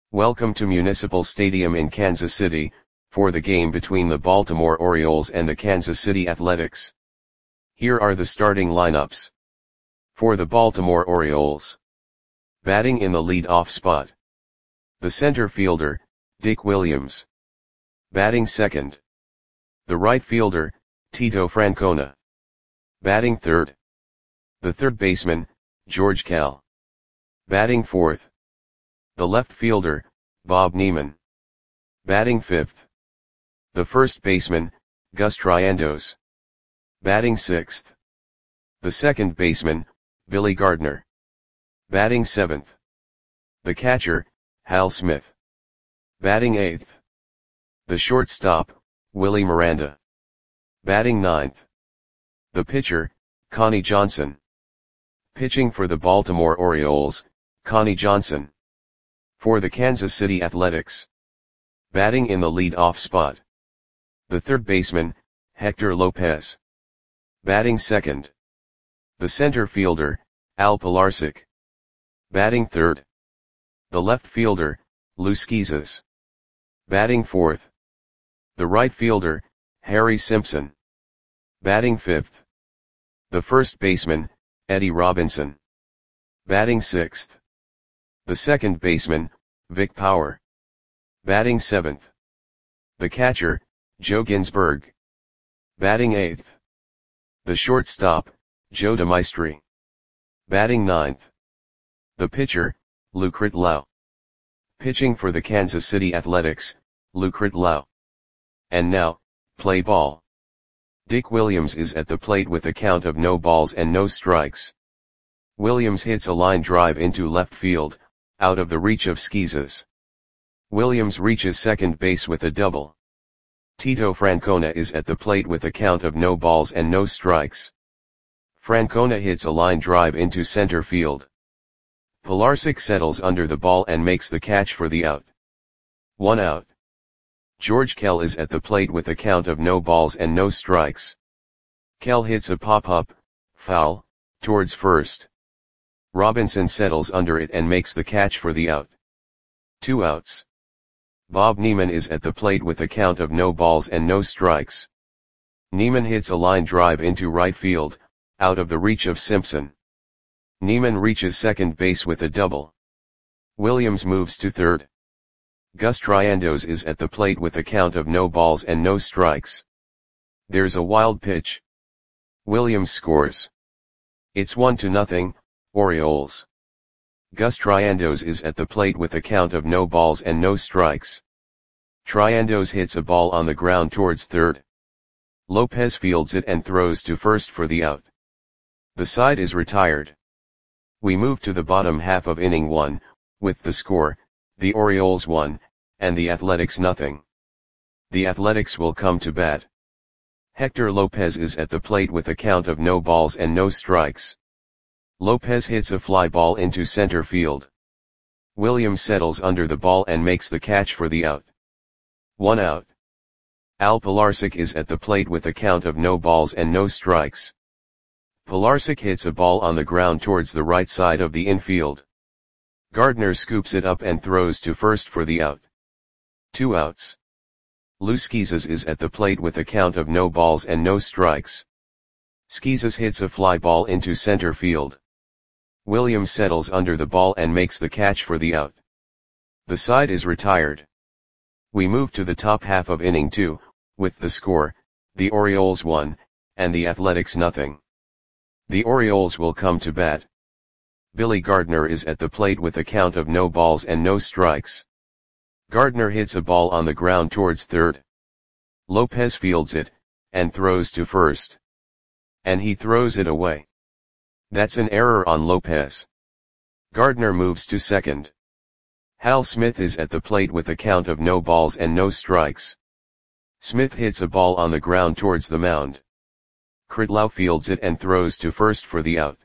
Welcome to Municipal Stadium in Kansas City, for the game between the Baltimore Orioles and the Kansas City Athletics. Here are the starting lineups. For the Baltimore Orioles. Batting in the lead-off spot. The center fielder, Dick Williams. Batting second. The right fielder, Tito Francona. Batting third. The third baseman, George Kell. Batting fourth. The left fielder, Bob Neiman. Batting fifth. The first baseman, Gus Triandos. Batting sixth. The second baseman, Billy Gardner. Batting seventh. The catcher, Hal Smith. Batting eighth. The shortstop, Willie Miranda. Batting ninth. The pitcher, Connie Johnson. Pitching for the Baltimore Orioles, Connie Johnson. For the Kansas City Athletics. Batting in the lead-off spot. The third baseman, Hector Lopez. Batting second. The center fielder, Al Pilarczyk. Batting third. The left fielder, Lou Schizas. Batting fourth. The right fielder, Harry Simpson. Batting fifth. The first baseman, Eddie Robinson. Batting sixth. The second baseman, Vic Power. Batting seventh. The catcher, Joe Ginsberg. Batting eighth. The shortstop, Joe DeMaestri. Batting ninth. The pitcher, Lou Kritlau. Pitching for the Kansas City Athletics, Lou Kritlau. And now, play ball. Dick Williams is at the plate with a count of no balls and no strikes. Williams hits a line drive into left field, out of the reach of Schizas. Williams reaches second base with a double. Tito Francona is at the plate with a count of no balls and no strikes. Francona hits a line drive into center field. Pilarczyk settles under the ball and makes the catch for the out. 1 out. George Kell is at the plate with a count of no balls and no strikes. Kell hits a pop-up, foul, towards first. Robinson settles under it and makes the catch for the out. 2 outs. Bob Neiman is at the plate with a count of no balls and no strikes. Neiman hits a line drive into right field, out of the reach of Simpson. Neiman reaches second base with a double. Williams moves to third. Gus Triandos is at the plate with a count of no balls and no strikes. There's a wild pitch. Williams scores. It's 1-0, Orioles. Gus Triandos is at the plate with a count of no balls and no strikes. Triandos hits a ball on the ground towards third. Lopez fields it and throws to first for the out. The side is retired. We move to the bottom half of inning 1, with the score, the Orioles 1, and the Athletics 0. The Athletics will come to bat. Hector Lopez is at the plate with a count of no balls and no strikes. Lopez hits a fly ball into center field. Williams settles under the ball and makes the catch for the out. 1 out. Al Pilarczyk is at the plate with a count of no balls and no strikes. Pilarczyk hits a ball on the ground towards the right side of the infield. Gardner scoops it up and throws to first for the out. 2 outs. Lou Schizas is at the plate with a count of no balls and no strikes. Schizas hits a fly ball into center field. Williams settles under the ball and makes the catch for the out. The side is retired. We move to the top half of inning 2, with the score, the Orioles 1, and the Athletics 0. The Orioles will come to bat. Billy Gardner is at the plate with a count of no balls and no strikes. Gardner hits a ball on the ground towards third. Lopez fields it, and throws to first. And he throws it away. That's an error on Lopez. Gardner moves to second. Hal Smith is at the plate with a count of no balls and no strikes. Smith hits a ball on the ground towards the mound. Kritlau fields it and throws to first for the out.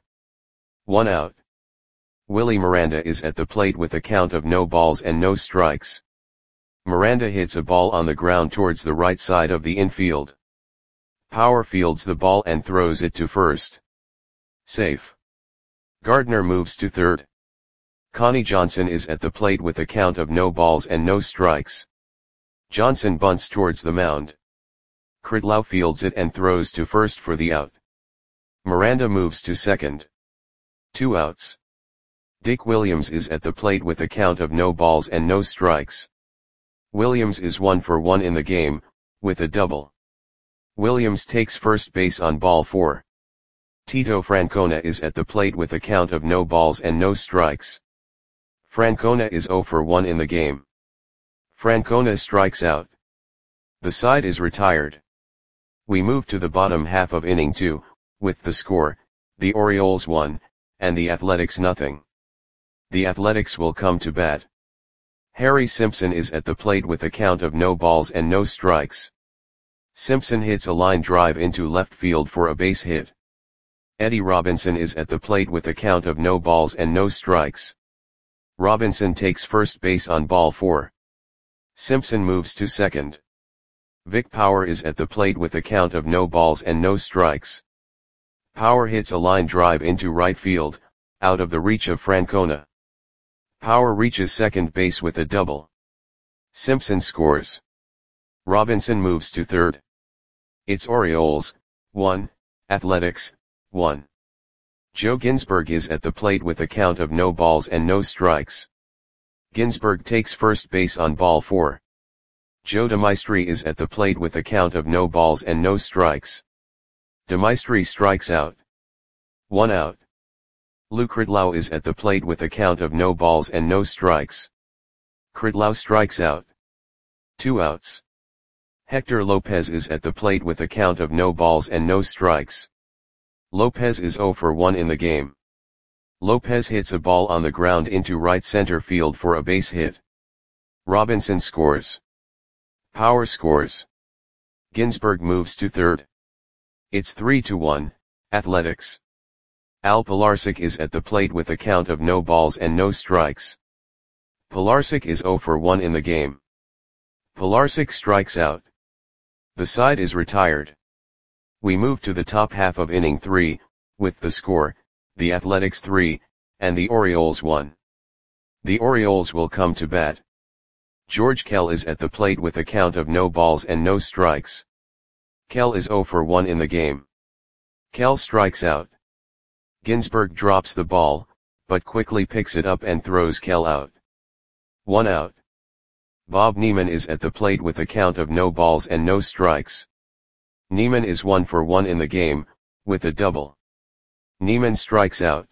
1 out. Willie Miranda is at the plate with a count of no balls and no strikes. Miranda hits a ball on the ground towards the right side of the infield. Power fields the ball and throws it to first. Safe. Gardner moves to third. Connie Johnson is at the plate with a count of no balls and no strikes. Johnson bunts towards the mound. Critlow fields it and throws to first for the out. Miranda moves to second. 2 outs. Dick Williams is at the plate with a count of no balls and no strikes. Williams is 1 for 1 in the game, with a double. Williams takes first base on ball 4. Tito Francona is at the plate with a count of no balls and no strikes. Francona is 0 for 1 in the game. Francona strikes out. The side is retired. We move to the bottom half of inning 2, with the score, the Orioles 1, and the Athletics nothing. The Athletics will come to bat. Harry Simpson is at the plate with a count of no balls and no strikes. Simpson hits a line drive into left field for a base hit. Eddie Robinson is at the plate with a count of no balls and no strikes. Robinson takes first base on ball 4. Simpson moves to second. Vic Power is at the plate with a count of no balls and no strikes. Power hits a line drive into right field, out of the reach of Francona. Power reaches second base with a double. Simpson scores. Robinson moves to third. It's Orioles, 1, Athletics, 1. Joe Ginsberg is at the plate with a count of no balls and no strikes. Ginsberg takes first base on ball 4. Joe DeMaestri is at the plate with a count of no balls and no strikes. DeMaestri strikes out. 1 out. Lou Critlow is at the plate with a count of no balls and no strikes. Critlow strikes out. 2 outs. Hector Lopez is at the plate with a count of no balls and no strikes. Lopez is 0 for 1 in the game. Lopez hits a ball on the ground into right center field for a base hit. Robinson scores. Power scores. Ginsberg moves to third. It's 3-1, Athletics. Al Pilarczyk is at the plate with a count of no balls and no strikes. Pilarczyk is 0 for 1 in the game. Pilarczyk strikes out. The side is retired. We move to the top half of inning 3, with the score, the Athletics 3, and the Orioles 1. The Orioles will come to bat. George Kell is at the plate with a count of no balls and no strikes. Kell is 0 for 1 in the game. Kell strikes out. Ginsberg drops the ball, but quickly picks it up and throws Kell out. 1 out. Bob Neiman is at the plate with a count of no balls and no strikes. Neiman is 1 for 1 in the game, with a double. Neiman strikes out.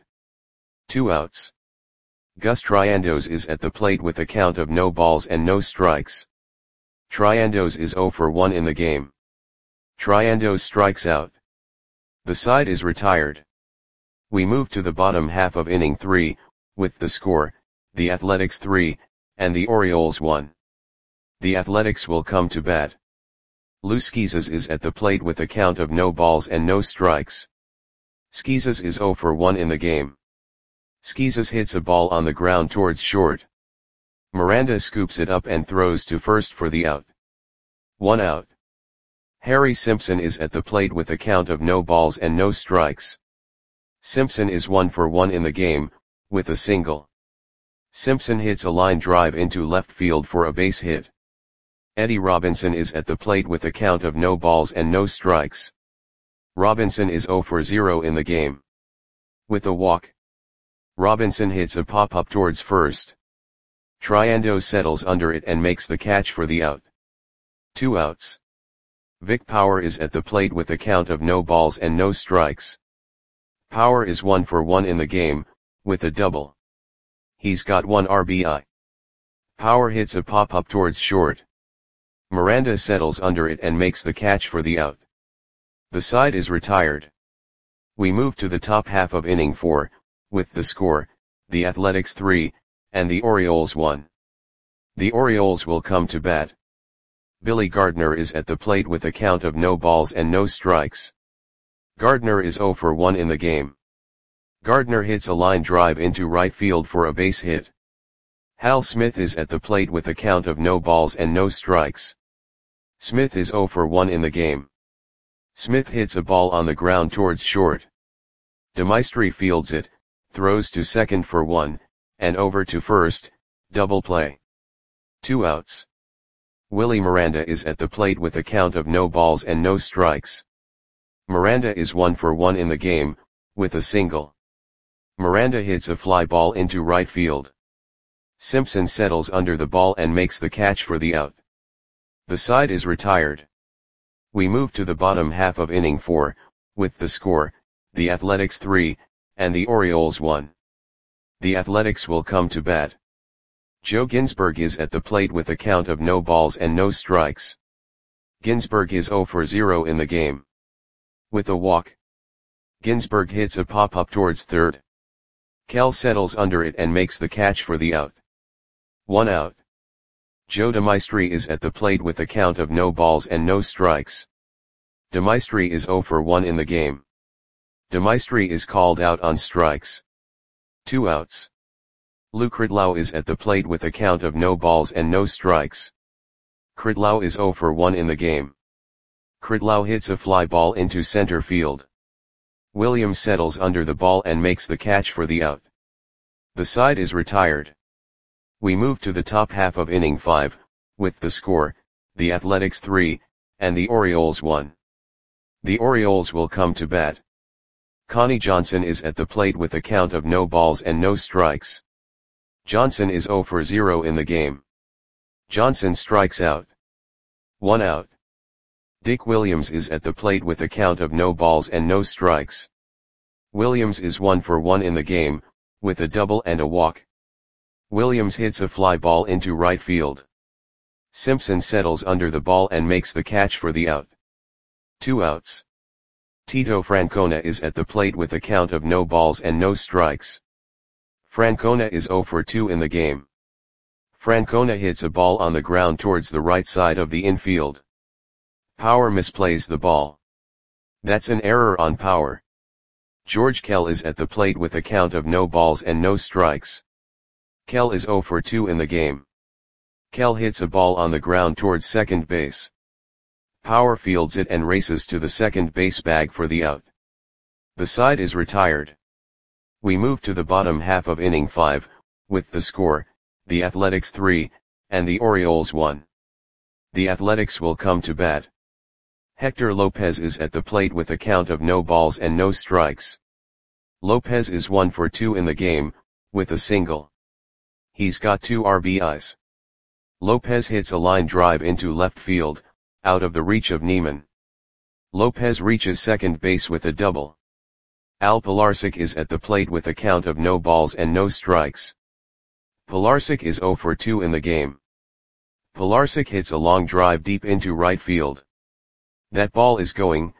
2 outs. Gus Triandos is at the plate with a count of no balls and no strikes. Triandos is 0 for 1 in the game. Triandos strikes out. The side is retired. We move to the bottom half of inning 3, with the score, the Athletics 3, and the Orioles 1. The Athletics will come to bat. Lou Schizas is at the plate with a count of no balls and no strikes. Schizas is 0 for 1 in the game. Schizas hits a ball on the ground towards short. Miranda scoops it up and throws to first for the out. 1 out. Harry Simpson is at the plate with a count of no balls and no strikes. Simpson is 1 for 1 in the game, with a single. Simpson hits a line drive into left field for a base hit. Eddie Robinson is at the plate with a count of no balls and no strikes. Robinson is 0 for 0 in the game. With a walk. Robinson hits a pop-up towards first. Triandos settles under it and makes the catch for the out. 2 outs. Vic Power is at the plate with a count of no balls and no strikes. Power is 1 for 1 in the game, with a double. He's got 1 RBI. Power hits a pop-up towards short. Miranda settles under it and makes the catch for the out. The side is retired. We move to the top half of inning 4, with the score, the Athletics 3, and the Orioles 1. The Orioles will come to bat. Billy Gardner is at the plate with a count of no balls and no strikes. Gardner is 0 for 1 in the game. Gardner hits a line drive into right field for a base hit. Hal Smith is at the plate with a count of no balls and no strikes. Smith is 0 for 1 in the game. Smith hits a ball on the ground towards short. DeMaestri fields it, throws to second for 1, and over to first, double play. 2 outs. Willie Miranda is at the plate with a count of no balls and no strikes. Miranda is 1 for 1 in the game, with a single. Miranda hits a fly ball into right field. Simpson settles under the ball and makes the catch for the out. The side is retired. We move to the bottom half of inning 4, with the score, the Athletics 3, and the Orioles 1. The Athletics will come to bat. Joe Ginsberg is at the plate with a count of no balls and no strikes. Ginsberg is 0 for 0 in the game. With a walk, Ginsberg hits a pop-up towards third. Kell settles under it and makes the catch for the out. 1 out. Joe DeMaestri is at the plate with a count of no balls and no strikes. DeMaestri is 0 for 1 in the game. DeMaestri is called out on strikes. 2 outs. Lou Kridlow is at the plate with a count of no balls and no strikes. Kridlow is 0 for 1 in the game. Kridlow hits a fly ball into center field. Williams settles under the ball and makes the catch for the out. The side is retired. We move to the top half of inning 5, with the score, the Athletics 3, and the Orioles 1. The Orioles will come to bat. Connie Johnson is at the plate with a count of no balls and no strikes. Johnson is 0 for 0 in the game. Johnson strikes out. 1 out. Dick Williams is at the plate with a count of no balls and no strikes. Williams is 1 for 1 in the game, with a double and a walk. Williams hits a fly ball into right field. Simpson settles under the ball and makes the catch for the out. 2 outs. Tito Francona is at the plate with a count of no balls and no strikes. Francona is 0 for 2 in the game. Francona hits a ball on the ground towards the right side of the infield. Power misplays the ball. That's an error on Power. George Kell is at the plate with a count of no balls and no strikes. Kell is 0 for 2 in the game. Kell hits a ball on the ground towards second base. Power fields it and races to the second base bag for the out. The side is retired. We move to the bottom half of inning 5, with the score, the Athletics 3, and the Orioles 1. The Athletics will come to bat. Hector Lopez is at the plate with a count of no balls and no strikes. Lopez is 1 for 2 in the game, with a single. He's got 2 RBIs. Lopez hits a line drive into left field, out of the reach of Neiman. Lopez reaches second base with a double. Al Pilarczyk is at the plate with a count of no balls and no strikes. Pilarczyk is 0 for 2 in the game. Pilarczyk hits a long drive deep into right field. That ball is gone.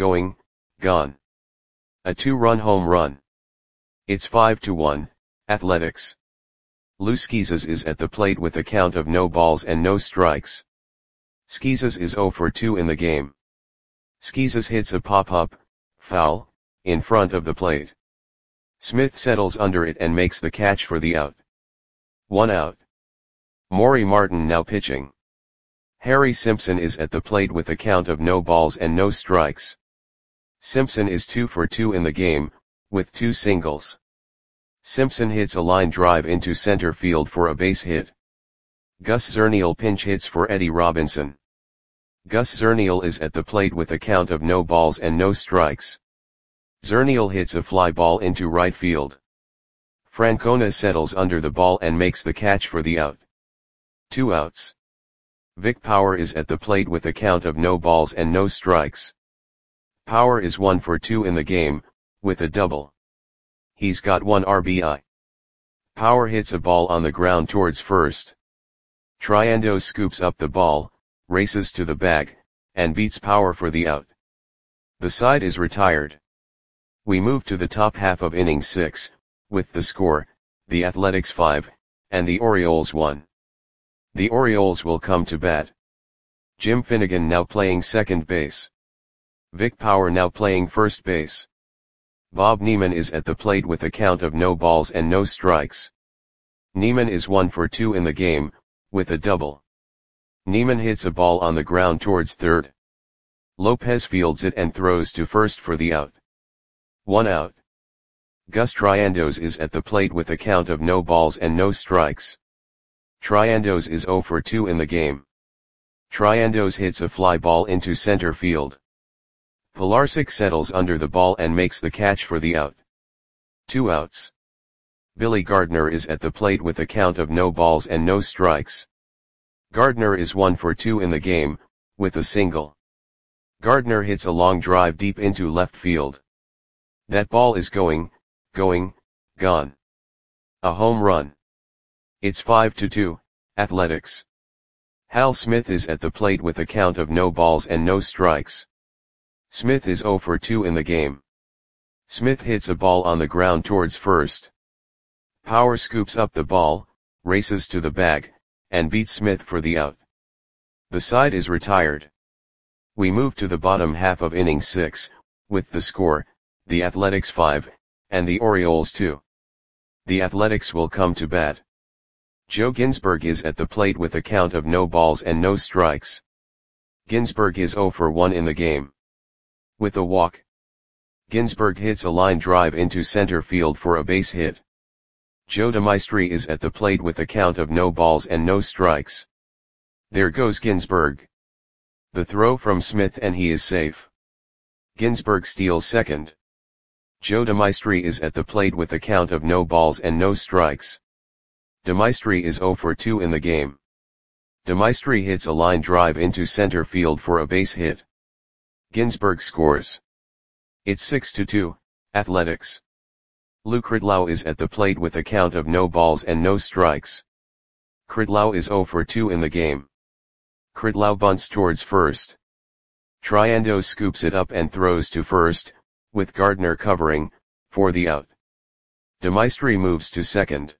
A 2-run home run. It's 5-1, Athletics. Lou Schizas is at the plate with a count of no balls and no strikes. Schizas is 0 for 2 in the game. Schizas hits a pop-up, foul, in front of the plate. Smith settles under it and makes the catch for the out. 1 out. Maury Martin now pitching. Harry Simpson is at the plate with a count of no balls and no strikes. Simpson is 2 for 2 in the game, with 2 singles. Simpson hits a line drive into center field for a base hit. Gus Zernial pinch hits for Eddie Robinson. Gus Zernial is at the plate with a count of no balls and no strikes. Zernial hits a fly ball into right field. Francona settles under the ball and makes the catch for the out. 2 outs. Vic Power is at the plate with a count of no balls and no strikes. Power is 1 for 2 in the game, with a double. He's got 1 RBI. Power hits a ball on the ground towards first. Triando scoops up the ball, races to the bag, and beats Power for the out. The side is retired. We move to the top half of inning 6, with the score, the Athletics 5, and the Orioles 1. The Orioles will come to bat. Jim Finnegan now playing second base. Vic Power now playing first base. Bob Neiman is at the plate with a count of no balls and no strikes. Neiman is 1 for 2 in the game, with a double. Neiman hits a ball on the ground towards third. Lopez fields it and throws to first for the out. 1 out. Gus Triandos is at the plate with a count of no balls and no strikes. Triandos is 0 for 2 in the game. Triandos hits a fly ball into center field. Pilarczyk settles under the ball and makes the catch for the out. 2 outs. Billy Gardner is at the plate with a count of no balls and no strikes. Gardner is 1 for 2 in the game, with a single. Gardner hits a long drive deep into left field. That ball is gone. A home run. It's 5-2, Athletics. Hal Smith is at the plate with a count of no balls and no strikes. Smith is 0 for 2 in the game. Smith hits a ball on the ground towards first. Power scoops up the ball, races to the bag, and beats Smith for the out. The side is retired. We move to the bottom half of inning 6, with the score, the Athletics 5, and the Orioles 2. The Athletics will come to bat. Joe Ginsberg is at the plate with a count of no balls and no strikes. Ginsberg is 0 for 1 in the game. With a walk. Ginsberg hits a line drive into center field for a base hit. Joe DeMaestri is at the plate with a count of no balls and no strikes. There goes Ginsberg. The throw from Smith and he is safe. Ginsberg steals second. Joe DeMaestri is at the plate with a count of no balls and no strikes. DeMaestri is 0 for 2 in the game. DeMaestri hits a line drive into center field for a base hit. Ginsberg scores. It's 6-2, Athletics. Lou Kritlau is at the plate with a count of no balls and no strikes. Kritlau is 0 for 2 in the game. Kritlau bunts towards first. Triandos scoops it up and throws to first, with Gardner covering, for the out. DeMaestri moves to second.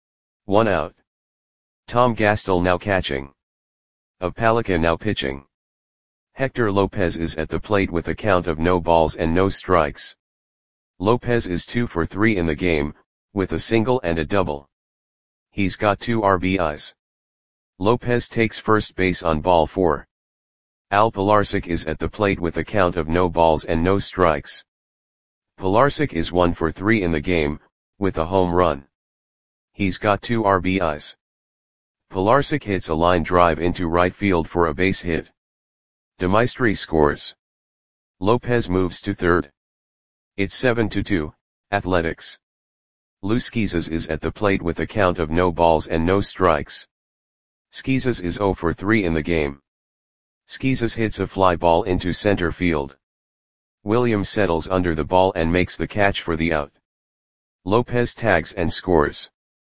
1 out. Tom Gastel now catching. Opalika now pitching. Hector Lopez is at the plate with a count of no balls and no strikes. Lopez is 2 for 3 in the game, with a single and a double. He's got 2 RBIs. Lopez takes first base on ball 4. Al Pilarczyk is at the plate with a count of no balls and no strikes. Pilarczyk is 1 for 3 in the game, with a home run. He's got 2 RBIs. Pilarczyk hits a line drive into right field for a base hit. DeMaestri scores. Lopez moves to third. It's 7-2, Athletics. Lou Schizas is at the plate with a count of no balls and no strikes. Schizas is 0 for 3 in the game. Schizas hits a fly ball into center field. Williams settles under the ball and makes the catch for the out. Lopez tags and scores.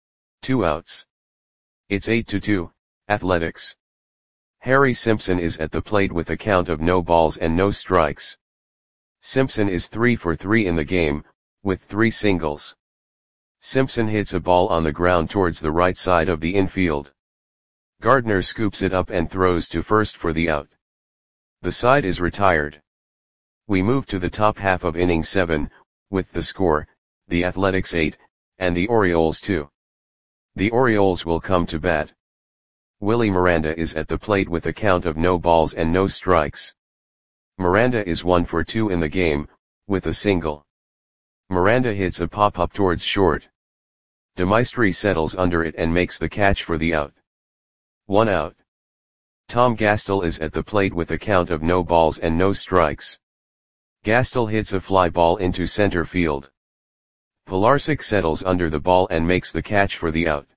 2 outs. It's 8-2, Athletics. Harry Simpson is at the plate with a count of no balls and no strikes. Simpson is 3 for 3 in the game, with 3 singles. Simpson hits a ball on the ground towards the right side of the infield. Gardner scoops it up and throws to first for the out. The side is retired. We move to the top half of inning 7, with the score, the Athletics 8, and the Orioles 2. The Orioles will come to bat. Willie Miranda is at the plate with a count of no balls and no strikes. Miranda is 1 for 2 in the game, with a single. Miranda hits a pop-up towards short. DeMaestri settles under it and makes the catch for the out. 1 out. Tom Gastel is at the plate with a count of no balls and no strikes. Gastel hits a fly ball into center field. Pilarczyk settles under the ball and makes the catch for the out.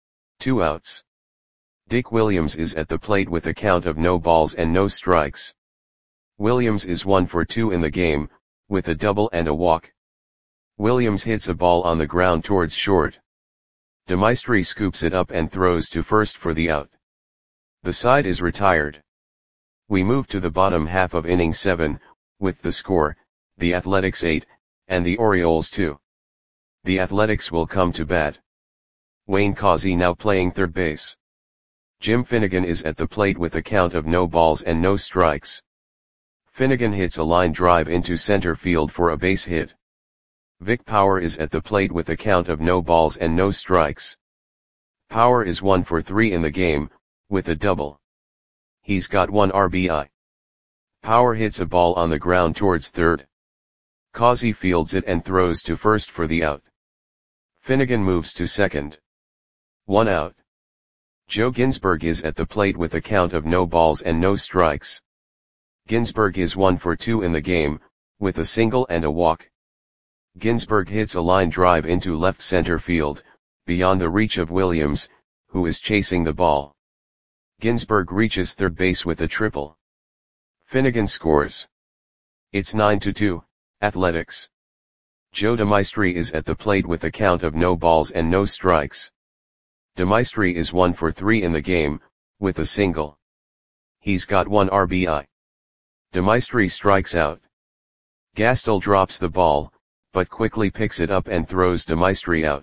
2 outs. Dick Williams is at the plate with a count of no balls and no strikes. Williams is 1 for 2 in the game, with a double and a walk. Williams hits a ball on the ground towards short. DeMaestri scoops it up and throws to first for the out. The side is retired. We move to the bottom half of inning 7, with the score, the Athletics 8, and the Orioles 2. The Athletics will come to bat. Wayne Causey now playing third base. Jim Finnegan is at the plate with a count of no balls and no strikes. Finnegan hits a line drive into center field for a base hit. Vic Power is at the plate with a count of no balls and no strikes. Power is 1 for 3 in the game, with a double. He's got 1 RBI. Power hits a ball on the ground towards third. Causey fields it and throws to first for the out. Finnegan moves to second. 1 out. Joe Ginsberg is at the plate with a count of no balls and no strikes. Ginsberg is 1 for 2 in the game, with a single and a walk. Ginsberg hits a line drive into left center field, beyond the reach of Williams, who is chasing the ball. Ginsberg reaches third base with a triple. Finnegan scores. It's 9-2, Athletics. Joe DeMaestri is at the plate with a count of no balls and no strikes. DeMaestri is 1 for 3 in the game, with a single. He's got 1 RBI. DeMaestri strikes out. Gastel drops the ball, but quickly picks it up and throws DeMaestri out.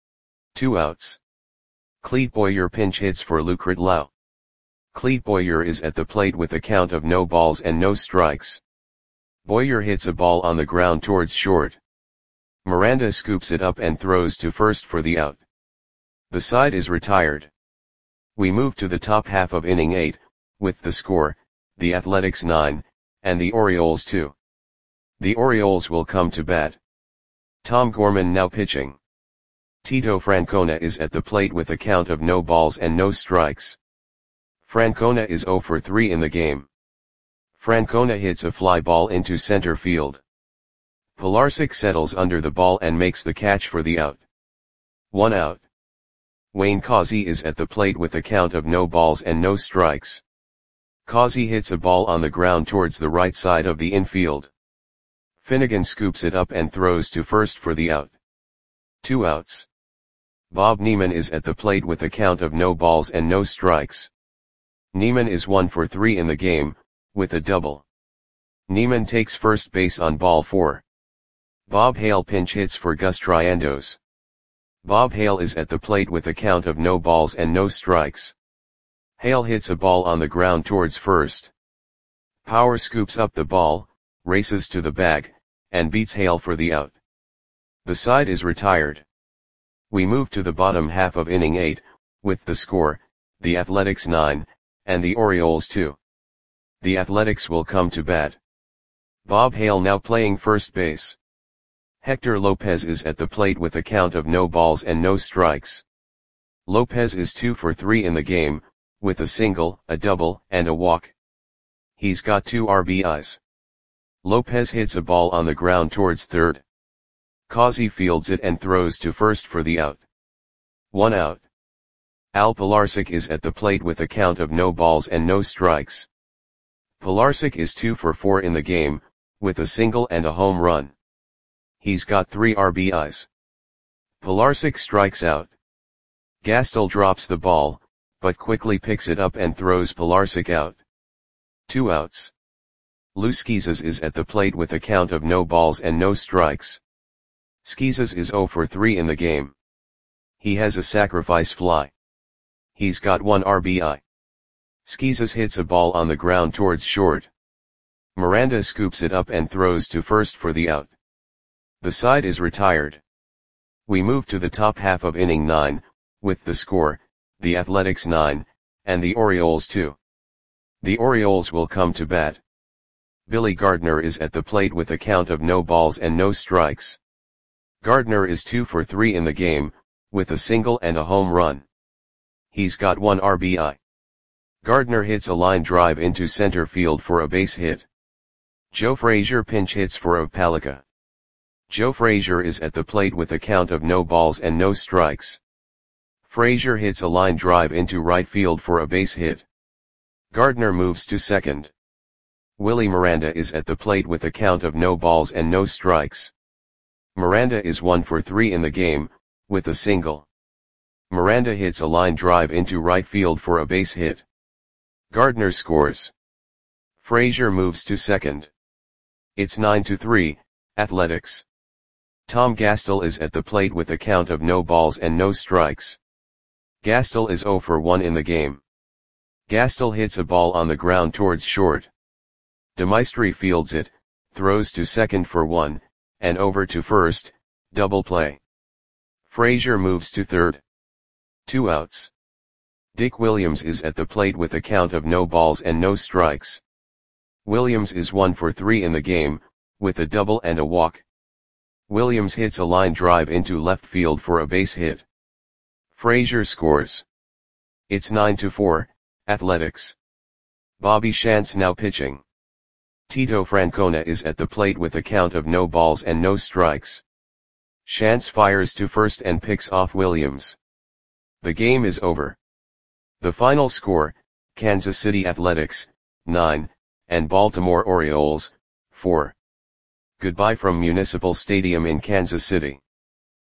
2 outs. Clete Boyer pinch hits for Lucret Lau. Clete Boyer is at the plate with a count of no balls and no strikes. Boyer hits a ball on the ground towards short. Miranda scoops it up and throws to first for the out. The side is retired. We move to the top half of inning 8, with the score, the Athletics 9, and the Orioles 2. The Orioles will come to bat. Tom Gorman now pitching. Tito Francona is at the plate with a count of no balls and no strikes. Francona is 0 for 3 in the game. Francona hits a fly ball into center field. Pilarczyk settles under the ball and makes the catch for the out. 1 out. Wayne Causey is at the plate with a count of no balls and no strikes. Causey hits a ball on the ground towards the right side of the infield. Finnegan scoops it up and throws to first for the out. 2 outs. Bob Neiman is at the plate with a count of no balls and no strikes. Neiman is 1 for 3 in the game, with a double. Neiman takes first base on ball 4. Bob Hale pinch hits for Gus Triandos. Bob Hale is at the plate with a count of no balls and no strikes. Hale hits a ball on the ground towards first. Power scoops up the ball, races to the bag, and beats Hale for the out. The side is retired. We move to the bottom half of inning 8, with the score, the Athletics 9, and the Orioles 2. The Athletics will come to bat. Bob Hale now playing first base. Hector Lopez is at the plate with a count of no balls and no strikes. Lopez is 2 for 3 in the game, with a single, a double, and a walk. He's got 2 RBIs. Lopez hits a ball on the ground towards third. Causey fields it and throws to first for the out. 1 out. Al Pilarczyk is at the plate with a count of no balls and no strikes. Pilarczyk is 2 for 4 in the game, with a single and a home run. He's got 3 RBIs. Pilarczyk strikes out. Gastel drops the ball, but quickly picks it up and throws Pilarczyk out. 2 outs. Lou Schizas is at the plate with a count of no balls and no strikes. Schizas is 0 for 3 in the game. He has a sacrifice fly. He's got 1 RBI. Schizas hits a ball on the ground towards short. Miranda scoops it up and throws to first for the out. The side is retired. We move to the top half of inning 9, with the score, the Athletics 9, and the Orioles 2. The Orioles will come to bat. Billy Gardner is at the plate with a count of no balls and no strikes. Gardner is 2 for 3 in the game, with a single and a home run. He's got 1 RBI. Gardner hits a line drive into center field for a base hit. Joe Frazier pinch hits for Opalika. Joe Frazier is at the plate with a count of no balls and no strikes. Frazier hits a line drive into right field for a base hit. Gardner moves to second. Willie Miranda is at the plate with a count of no balls and no strikes. Miranda is 1 for 3 in the game, with a single. Miranda hits a line drive into right field for a base hit. Gardner scores. Frazier moves to second. It's 9-3, Athletics. Tom Gastel is at the plate with a count of no balls and no strikes. Gastel is 0 for 1 in the game. Gastel hits a ball on the ground towards short. DeMaestri fields it, throws to second for 1, and over to first, double play. Frazier moves to third. 2 outs. Dick Williams is at the plate with a count of no balls and no strikes. Williams is 1 for 3 in the game, with a double and a walk. Williams hits a line drive into left field for a base hit. Frazier scores. It's 9-4, Athletics. Bobby Shantz now pitching. Tito Francona is at the plate with a count of no balls and no strikes. Shantz fires to first and picks off Williams. The game is over. The final score, Kansas City Athletics, 9, and Baltimore Orioles, 4. Goodbye from Municipal Stadium in Kansas City.